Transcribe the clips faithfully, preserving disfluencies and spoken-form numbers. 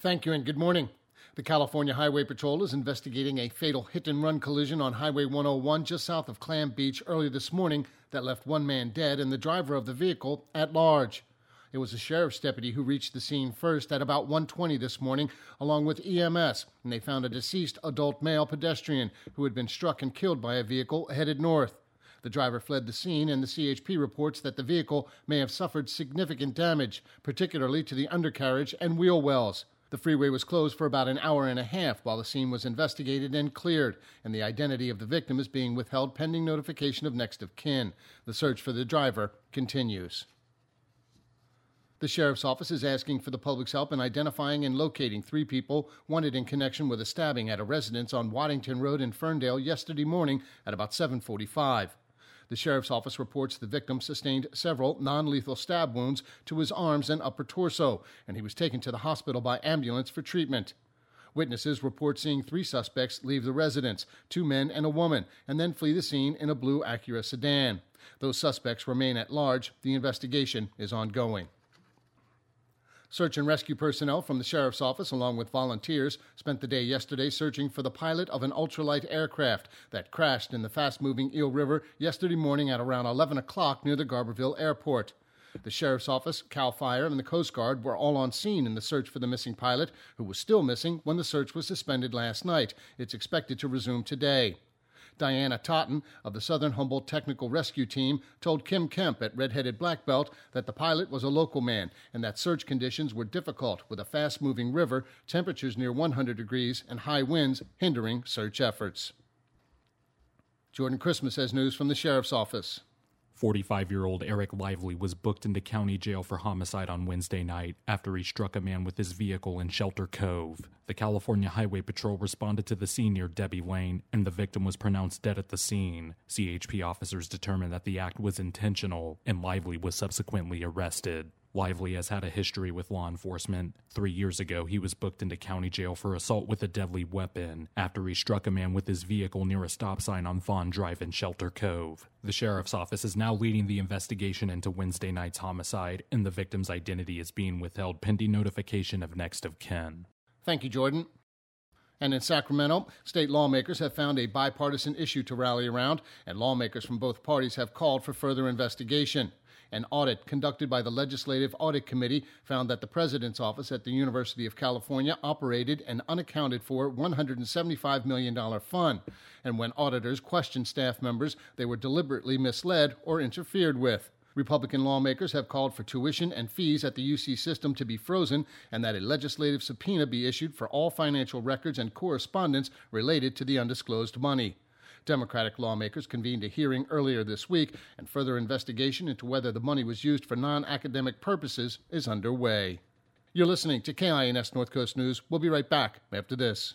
Thank you and good morning. The California Highway Patrol is investigating a fatal hit-and-run collision on Highway one oh one just south of Clam Beach early this morning that left one man dead and the driver of the vehicle at large. It was a sheriff's deputy who reached the scene first at about one twenty this morning, along with E M S, and they found a deceased adult male pedestrian who had been struck and killed by a vehicle headed north. The driver fled the scene, and the C H P reports that the vehicle may have suffered significant damage, particularly to the undercarriage and wheel wells. The freeway was closed for about an hour and a half while the scene was investigated and cleared, and the identity of the victim is being withheld pending notification of next of kin. The search for the driver continues. The sheriff's office is asking for the public's help in identifying and locating three people wanted in connection with a stabbing at a residence on Waddington Road in Ferndale yesterday morning at about seven forty-five. The sheriff's office reports the victim sustained several non-lethal stab wounds to his arms and upper torso, and he was taken to the hospital by ambulance for treatment. Witnesses report seeing three suspects leave the residence, two men and a woman, and then flee the scene in a blue Acura sedan. Those suspects remain at large. The investigation is ongoing. Search and rescue personnel from the sheriff's office, along with volunteers, spent the day yesterday searching for the pilot of an ultralight aircraft that crashed in the fast-moving Eel River yesterday morning at around eleven o'clock near the Garberville Airport. The sheriff's office, CAL FIRE, and the Coast Guard were all on scene in the search for the missing pilot, who was still missing when the search was suspended last night. It's expected to resume today. Diana Totten of the Southern Humboldt Technical Rescue Team told Kim Kemp at Red-Headed Black Belt that the pilot was a local man and that search conditions were difficult with a fast-moving river, temperatures near one hundred degrees, and high winds hindering search efforts. Jordan Christmas has news from the sheriff's office. forty-five-year-old Eric Lively was booked into county jail for homicide on Wednesday night after he struck a man with his vehicle in Shelter Cove. The California Highway Patrol responded to the scene near Debbie Lane, and the victim was pronounced dead at the scene. C H P officers determined that the act was intentional, and Lively was subsequently arrested. Lively has had a history with law enforcement. Three years ago, he was booked into county jail for assault with a deadly weapon after he struck a man with his vehicle near a stop sign on Fawn Drive in Shelter Cove. The sheriff's office is now leading the investigation into Wednesday night's homicide, and the victim's identity is being withheld pending notification of next of kin. Thank you, Jordan. And in Sacramento, state lawmakers have found a bipartisan issue to rally around, and lawmakers from both parties have called for further investigation. An audit conducted by the Legislative Audit Committee found that the President's office at the University of California operated an unaccounted for one hundred seventy-five million dollars fund, and when auditors questioned staff members, they were deliberately misled or interfered with. Republican lawmakers have called for tuition and fees at the U C system to be frozen and that a legislative subpoena be issued for all financial records and correspondence related to the undisclosed money. Democratic lawmakers convened a hearing earlier this week, and further investigation into whether the money was used for non-academic purposes is underway. You're listening to K I N S North Coast News. We'll be right back after this.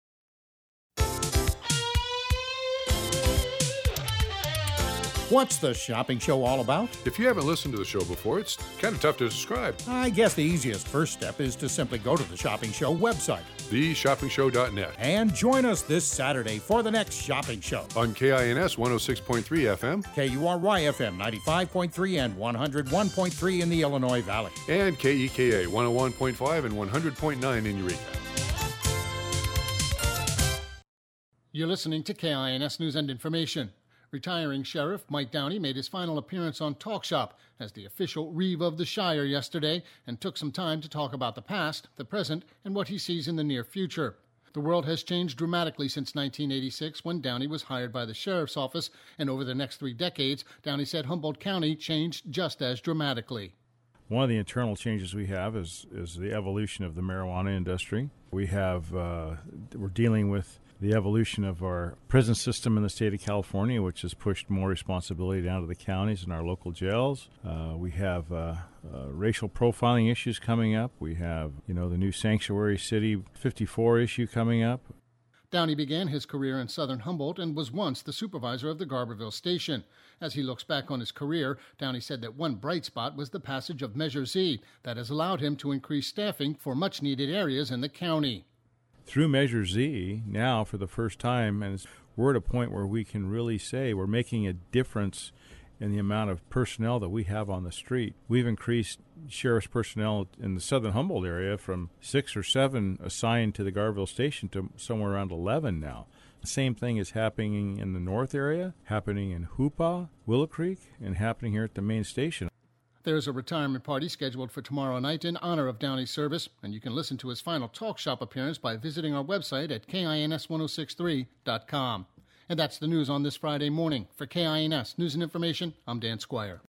What's the shopping show all about? If you haven't listened to the show before, it's kind of tough to describe. I guess the easiest first step is to simply go to the Shopping Show website, the shopping show dot net, and join us this Saturday for the next shopping show. On K I N S one oh six point three F M, K U R Y F M ninety-five point three and one oh one point three in the Illinois Valley, and K E K A one oh one point five and one hundred point nine in Eureka. You're listening to K I N S News and Information. Retiring Sheriff Mike Downey made his final appearance on Talk Shop as the official Reeve of the Shire yesterday and took some time to talk about the past, the present, and what he sees in the near future. The world has changed dramatically since nineteen eighty-six when Downey was hired by the Sheriff's Office, and over the next three decades, Downey said Humboldt County changed just as dramatically. One of the internal changes we have is, is the evolution of the marijuana industry. We have, uh, we're dealing with the evolution of our prison system in the state of California, which has pushed more responsibility down to the counties and our local jails. Uh, we have uh, uh, racial profiling issues coming up. We have, you know, the new Sanctuary City fifty-four issue coming up. Downey began his career in southern Humboldt and was once the supervisor of the Garberville station. As he looks back on his career, Downey said that one bright spot was the passage of Measure Z that has allowed him to increase staffing for much-needed areas in the county. Through Measure Z, now for the first time, and we're at a point where we can really say we're making a difference in the amount of personnel that we have on the street. We've increased sheriff's personnel in the southern Humboldt area from six or seven assigned to the Garville station to somewhere around eleven now. The same thing is happening in the north area, happening in Hoopaw, Willow Creek, and happening here at the main station. There's a retirement party scheduled for tomorrow night in honor of Downey's service, and you can listen to his final talk shop appearance by visiting our website at K I N S ten sixty-three dot com. And that's the news on this Friday morning. For K I N S News and Information, I'm Dan Squire.